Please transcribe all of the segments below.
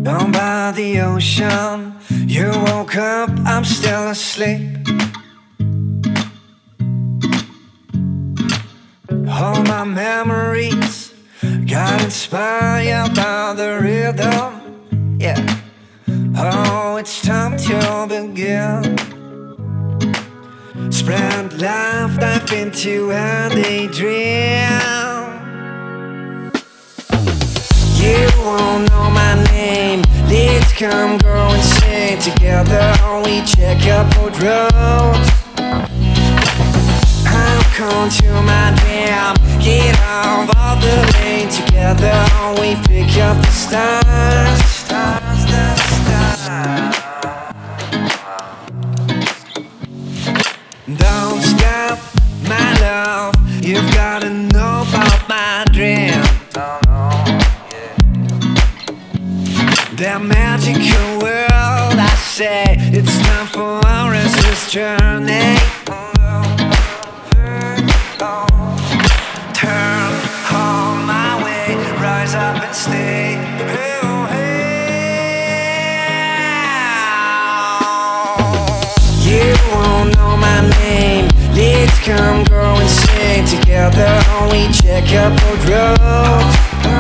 Down by the ocean, you woke up, I'm still asleep. All my memories got inspired by the rhythm, yeah. Oh, it's time to begin. Spread love, dive into a daydream. You won't know my name. Let's come go and sing together. We check up road roads. I'll come to my damn. Get off of the lane together. We pick up the stars. Don't stop, my love. You've gotta know about my dream. That magical world, I say, it's time for our restless journey. Turn on my way, rise up and stay. Oh, hey. You won't know my name. Let's come go and sing together. We check up road roads.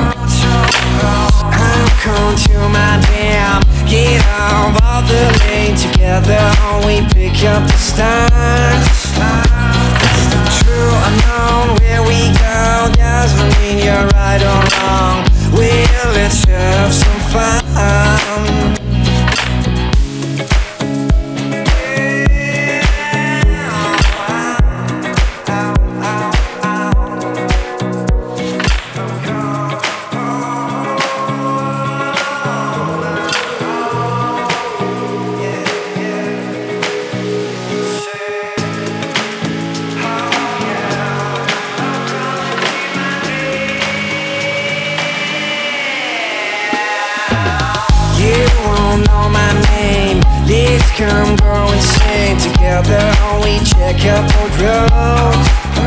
I'll come to my damn. Get off of the lane together. We pick up the stars. True unknown, where we go doesn't mean you're right or wrong. Well, let's have some fun. Let's come go and sing together. We check up road roads.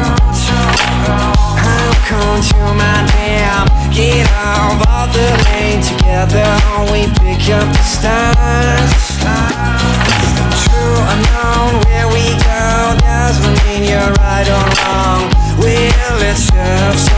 I'll come to my damn. Get off of the lane together. We pick up the stars. True unknown, where we go doesn't mean you're right or wrong. Well, let's have